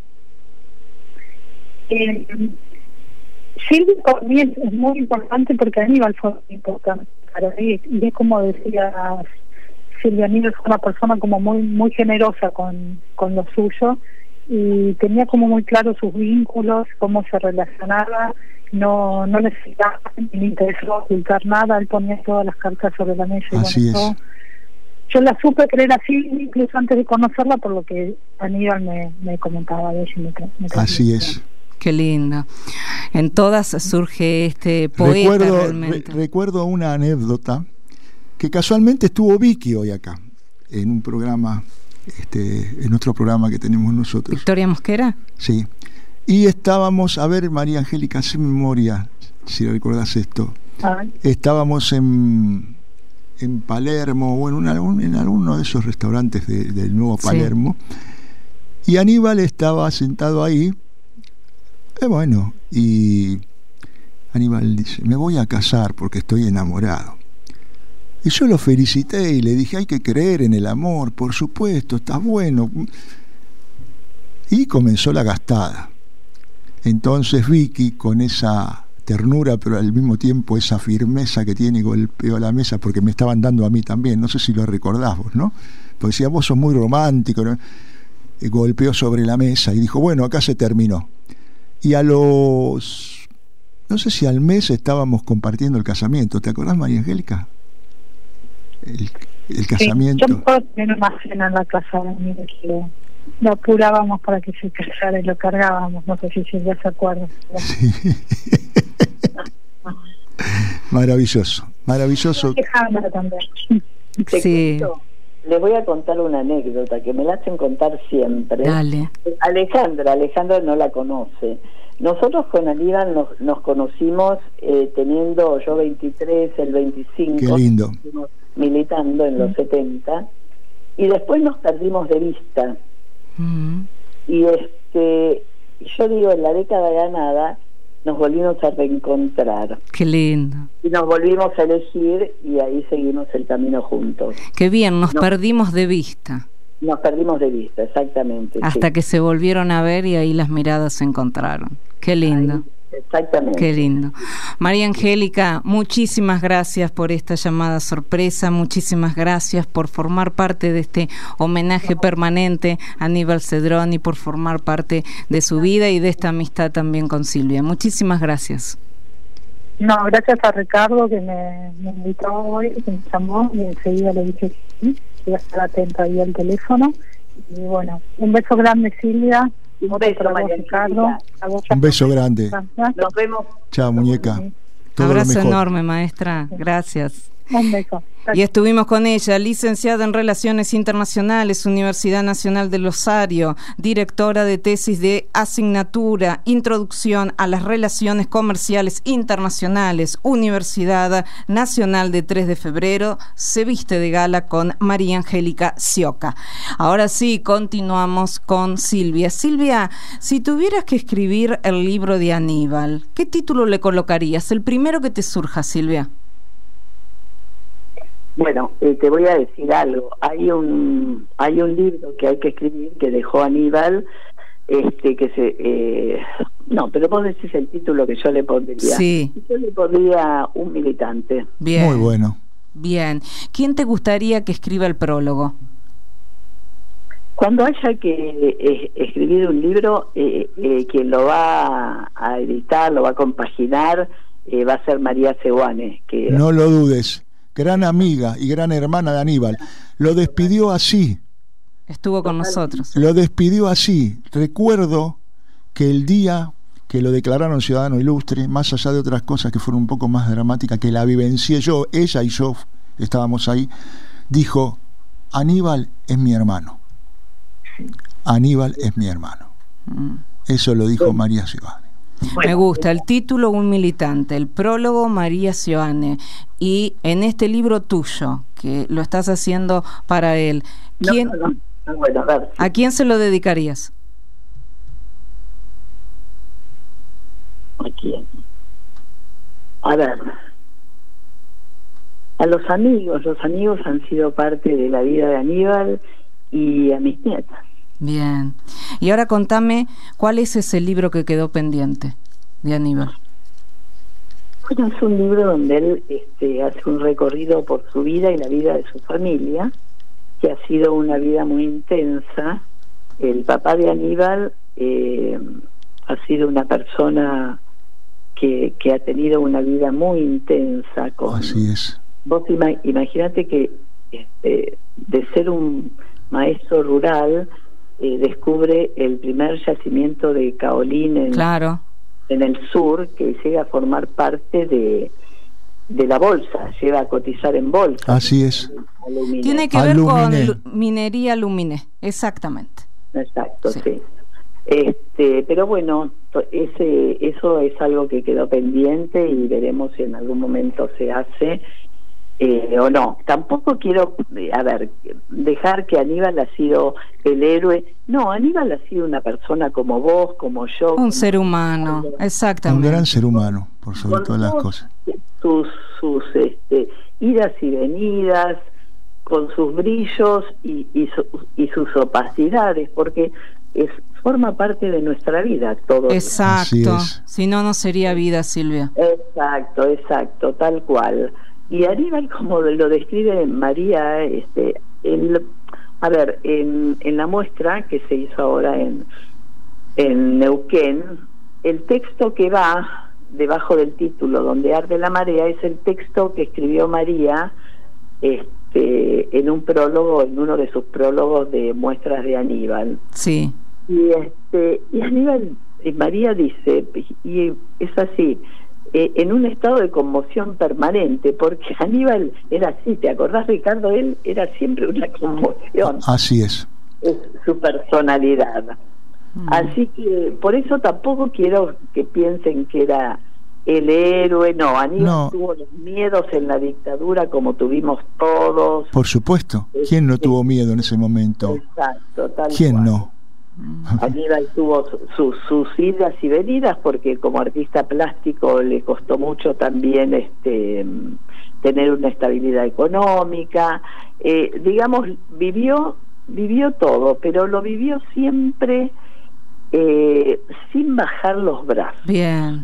Eh, Silvia para mí es, es muy importante porque Aníbal fue muy importante para mí, y es como decía Silvia, Aníbal fue una persona como muy muy generosa con, con lo suyo, y tenía como muy claro sus vínculos, cómo se relacionaba, no no necesitaba ni le interesó ocultar nada, él ponía todas las cartas sobre la mesa. Así y bueno, es. Yo, yo la supe creer así incluso antes de conocerla, por lo que Aníbal me, me comentaba de ella. Y me, me así es. Qué lindo. En todas surge este poeta. Recuerdo, realmente. Re, recuerdo una anécdota que casualmente estuvo Vicky hoy acá, en un programa, este, en otro programa que tenemos nosotros. ¿Victoria Mosquera? Sí. Y estábamos, a ver, María Angélica, hace memoria, si recordás esto. Ay. Estábamos en, en Palermo, o en, un, en alguno de esos restaurantes de, del Nuevo Palermo, sí. Y Aníbal estaba sentado ahí. Eh, bueno, y Aníbal dice, me voy a casar porque estoy enamorado. Y yo lo felicité y le dije, hay que creer en el amor, por supuesto, está bueno. Y comenzó la gastada. Entonces Vicky, con esa ternura, pero al mismo tiempo esa firmeza que tiene, golpeó la mesa, porque me estaban dando a mí también, no sé si lo recordás vos, ¿no? Porque decía, vos sos muy romántico, ¿no? Y golpeó sobre la mesa y dijo, bueno, acá se terminó. Y a los, no sé si al mes estábamos compartiendo el casamiento. ¿Te acordás, María Angélica? El, el casamiento. Sí, yo puedo tener una cena en la casa de mi lo apurábamos para que se casara y lo cargábamos, no sé si Silvia se acuerda. Sí. Maravilloso, maravilloso. Alejandra también. Sí. Les voy a contar una anécdota que me la hacen contar siempre. Dale. Alejandra, Alejandra no la conoce. Nosotros con Aníbal nos, nos conocimos eh, teniendo yo veintitrés, él veinticinco. Qué lindo. Militando en los setenta. Y después nos perdimos de vista. Mm. Y este, yo digo, en la década ganada nos volvimos a reencontrar. Qué lindo. Y nos volvimos a elegir y ahí seguimos el camino juntos. Qué bien, nos no, perdimos de vista. Nos perdimos de vista, exactamente. Hasta sí. que se volvieron a ver y ahí las miradas se encontraron. Qué lindo. Ahí, exactamente. Qué lindo. María Angélica, muchísimas gracias por esta llamada sorpresa, muchísimas gracias por formar parte de este homenaje permanente a Aníbal Cedrón y por formar parte de su vida y de esta amistad también con Silvia. Muchísimas gracias. No, gracias a Ricardo que me, me invitó hoy, que me llamó y enseguida le dije que sí, voy a estar atenta ahí al teléfono. Y bueno, un beso grande, Silvia. Un beso, María Ricardo. Un beso grande. Nos vemos. Chao, muñeca. Un abrazo enorme, maestra. Gracias. Un beso. Y estuvimos con ella, licenciada en Relaciones Internacionales, Universidad Nacional del Rosario, directora de tesis de asignatura, Introducción a las Relaciones Comerciales Internacionales, Universidad Nacional de tres de febrero, se viste de gala con María Angélica Sioca. Ahora sí, continuamos con Silvia. Silvia, si tuvieras que escribir el libro de Aníbal, ¿qué título le colocarías? El primero que te surja, Silvia. Bueno, eh, te voy a decir algo. Hay un hay un libro que hay que escribir que dejó Aníbal, este que se eh, no, pero vos decís el título que yo le pondría. Sí. Yo le pondría Un militante. Bien. Muy bueno. Bien. ¿Quién te gustaría que escriba el prólogo? Cuando haya que eh, escribir un libro, eh, eh, quien lo va a editar, lo va a compaginar, eh, va a ser María Seoane. Que no lo dudes. Gran amiga y gran hermana de Aníbal. Lo despidió así. Estuvo con nosotros. Lo despidió así. Recuerdo que el día que lo declararon ciudadano ilustre, más allá de otras cosas que fueron un poco más dramáticas, que la vivencié yo, ella y yo estábamos ahí, dijo: Aníbal es mi hermano. Aníbal es mi hermano. Mm. Eso lo dijo María Seoane. Bueno, me gusta el título, Un militante, el prólogo, María Seoane, y en este libro tuyo que lo estás haciendo para él, ¿quién, no, no, no, bueno, a, ver, sí. ¿a quién se lo dedicarías? ¿A quién? A ver, a los amigos. Los amigos han sido parte de la vida de Aníbal y a mis nietas. Bien. Y ahora contame, ¿cuál es ese libro que quedó pendiente de Aníbal? Bueno, es un libro donde él este, hace un recorrido por su vida y la vida de su familia, que ha sido una vida muy intensa. El papá de Aníbal eh, ha sido una persona que, que ha tenido una vida muy intensa. Con, Así es. Vos ima, imagínate que este, de ser un maestro rural, Eh, descubre el primer yacimiento de caolín en, claro. en el sur, que llega a formar parte de, de la bolsa, llega a cotizar en bolsa. Así es. Aluminé. Tiene que Aluminé. ver con minería Aluminé, exactamente. Exacto, sí. sí. Este, pero bueno, ese eso es algo que quedó pendiente y veremos si en algún momento se hace. Eh, o no, tampoco quiero, a ver, dejar que Aníbal ha sido el héroe. No, Aníbal ha sido una persona como vos, como yo. Un como ser humano, exactamente. Un gran ser humano, por sobre todas las cosas. Sus, sus este, idas y venidas, con sus brillos y, y, su, y sus opacidades, porque es forma parte de nuestra vida todo. Exacto, si no, no sería vida, Silvia. Exacto, exacto, tal cual. Y Aníbal, como lo describe María, este, el, a ver, en, en la muestra que se hizo ahora en, en Neuquén, el texto que va debajo del título Donde arde la marea es el texto que escribió María este, este, en un prólogo, en uno de sus prólogos de muestras de Aníbal. Sí. Y este y Aníbal, y María dice, y es así, eh, en un estado de conmoción permanente, porque Aníbal era así, ¿te acordás, Ricardo? Él era siempre una conmoción. Así es. Es su personalidad. Mm. Así que por eso tampoco quiero que piensen que era el héroe. No, Aníbal no. tuvo los miedos en la dictadura como tuvimos todos. Por supuesto. ¿Quién no tuvo miedo en ese momento? Exacto, tal ¿Quién cual. no? Aníbal tuvo su, su, sus idas y venidas, porque como artista plástico le costó mucho también este tener una estabilidad económica. Eh, digamos, vivió vivió todo, pero lo vivió siempre eh, sin bajar los brazos. Bien.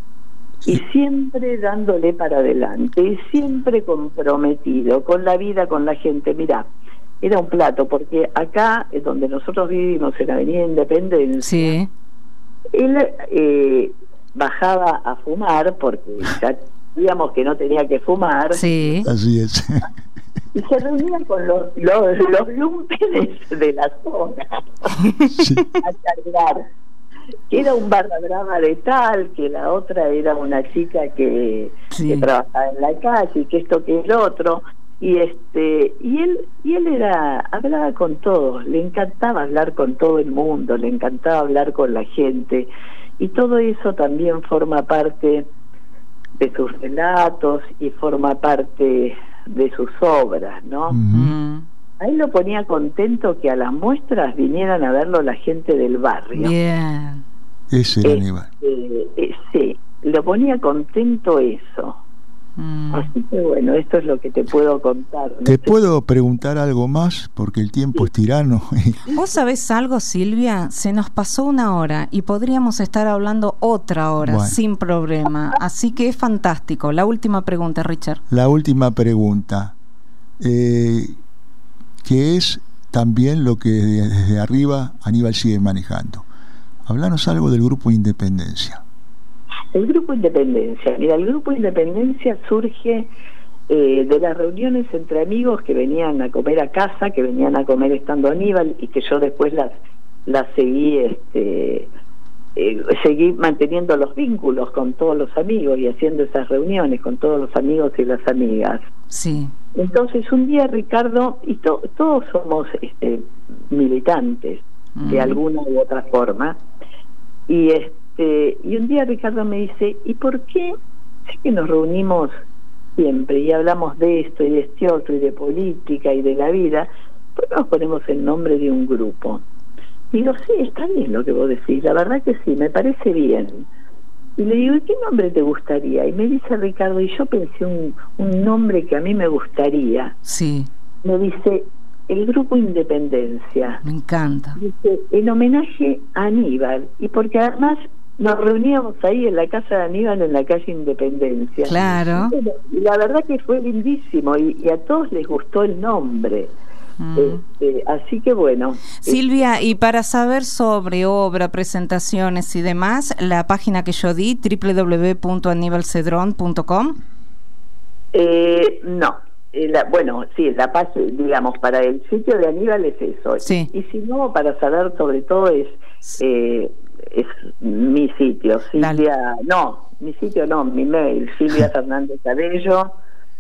Y siempre dándole para adelante, y siempre comprometido con la vida, con la gente. Mirá, era un plato, porque acá, es donde nosotros vivimos, en Avenida Independencia, sí. él eh, bajaba a fumar, porque ya digamos que no tenía que fumar. Sí. Así es. Y se reunía con los, los, los lumpenes de la zona Sí. a charlar. Que era un barra brava de tal, que la otra era una chica que, sí. que trabajaba en la calle, que esto, que el otro. Y este y él y él era hablaba con todos, le encantaba hablar con todo el mundo, le encantaba hablar con la gente, y todo eso también forma parte de sus relatos y forma parte de sus obras, ¿no? Uh-huh. A él lo ponía contento que a las muestras vinieran a verlo la gente del barrio. Bien. Ese era Aníbal. Eh, eh, sí, lo ponía contento eso. Mm. Así que bueno, esto es lo que te puedo contar. ¿Te no puedo sé. preguntar algo más? Porque el tiempo sí. es tirano. ¿Vos sabés algo, Silvia? Se nos pasó una hora y podríamos estar hablando otra hora, bueno. sin problema. Así que es fantástico. La última pregunta, Richard. La última pregunta. Eh, ¿Qué es también lo que desde arriba Aníbal sigue manejando? Hablanos algo del Grupo Independencia. El Grupo Independencia, mira, el Grupo Independencia surge eh, de las reuniones entre amigos que venían a comer a casa, que venían a comer estando Aníbal, y que yo después las las seguí, este, eh, seguí manteniendo los vínculos con todos los amigos y haciendo esas reuniones con todos los amigos y las amigas. Sí. Entonces un día, Ricardo, y to, todos somos este, militantes mm. de alguna u otra forma, y este y un día Ricardo me dice, ¿y por qué? Sé que nos reunimos siempre y hablamos de esto y de este otro y de política y de la vida, ¿por qué nos ponemos el nombre de un grupo? Digo, sí, está bien lo que vos decís, la verdad que sí, me parece bien. Y le digo, ¿y qué nombre te gustaría? Y me dice Ricardo, y yo pensé un, un nombre que a mí me gustaría. Sí. Me dice, el Grupo Independencia. Me encanta. Dice, en homenaje a Aníbal, y porque además nos reuníamos ahí en la casa de Aníbal, en la calle Independencia. Claro. Y la verdad que fue lindísimo, y, y a todos les gustó el nombre. Mm. Este, así que bueno. Silvia, y para saber sobre obra, presentaciones y demás, la página que yo di, doble u doble u doble u punto aníbal cedrón punto com. Eh, no. La, bueno, sí, la página, digamos, para el sitio de Aníbal es eso. Sí. Y si no, para saber sobre todo es eh, es mi sitio, Silvia, Dale. no, mi sitio no, mi mail, Silvia Fernández Abello.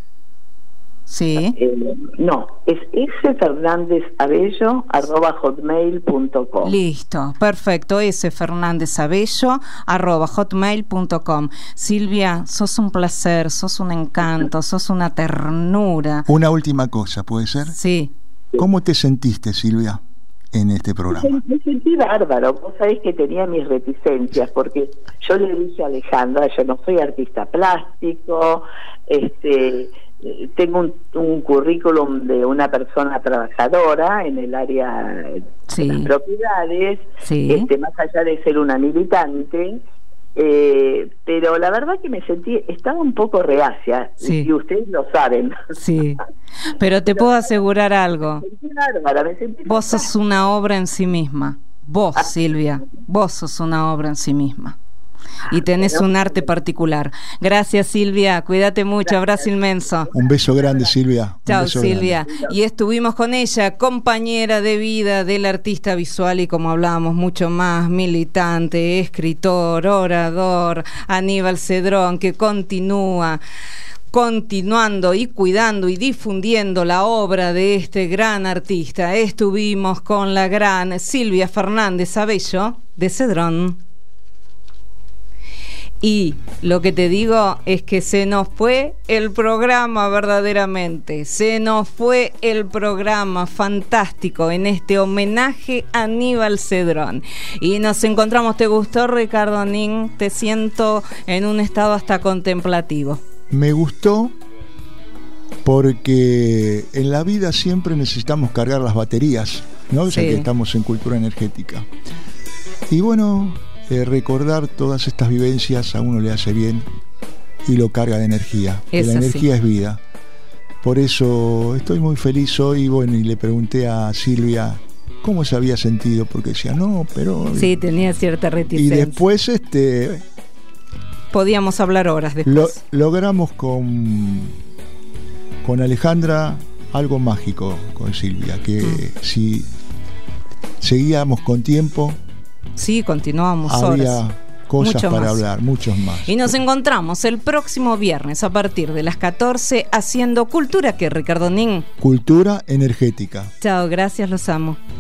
Sí. Eh, no, es sfernandezabello arroba hotmail punto com. Listo, perfecto, sfernandezabello arroba hotmail punto com. Silvia, sos un placer, sos un encanto, sos una ternura. Una última cosa, ¿puede ser? Sí. ¿Cómo te sentiste, Silvia, en este programa? Me, me sentí bárbaro. Vos sabés que tenía mis reticencias, porque yo le dije a Alejandra, yo no soy artista plástico, este... tengo un, un currículum de una persona trabajadora en el área sí. de las propiedades, sí. este, más allá de ser una militante, eh, pero la verdad que me sentí, estaba un poco reacia, sí. y ustedes lo saben. Sí, pero te puedo asegurar algo. Me sentí bárbara, me sentí vos sos una obra en sí misma. Vos, Silvia, vos sos una obra en sí misma. y tenés un arte particular. Gracias, Silvia, cuídate mucho, abrazo inmenso. Un beso grande, Silvia. Chao, Silvia. Grande. Y estuvimos con ella, compañera de vida del artista visual y, como hablábamos, mucho más, militante, escritor, orador, Aníbal Cedrón, que continúa continuando y cuidando y difundiendo la obra de este gran artista. Estuvimos con la gran Silvia Fernández Abello de Cedrón. Y lo que te digo es que se nos fue el programa, verdaderamente. Se nos fue el programa fantástico en este homenaje a Aníbal Cedrón. Y nos encontramos. ¿Te gustó, Ricardo Nin? Te siento en un estado hasta contemplativo. Me gustó porque en la vida siempre necesitamos cargar las baterías, ¿no? Sí. Ya que estamos en cultura energética. Y bueno, eh, recordar todas estas vivencias a uno le hace bien y lo carga de energía. Que la energía es vida. Por eso estoy muy feliz hoy. Bueno, y le pregunté a Silvia cómo se había sentido, porque decía, no, pero... Sí, tenía cierta reticencia. Y después, este... podíamos hablar horas después. Lo, logramos con, con Alejandra algo mágico con Silvia, que mm. si seguíamos con tiempo, sí, continuábamos había horas. Cosas Mucho para más. hablar, muchos más. Y nos encontramos el próximo viernes a partir de las catorce haciendo Cultura, que Ricardo Nin. Cultura energética. Chao, gracias, los amo.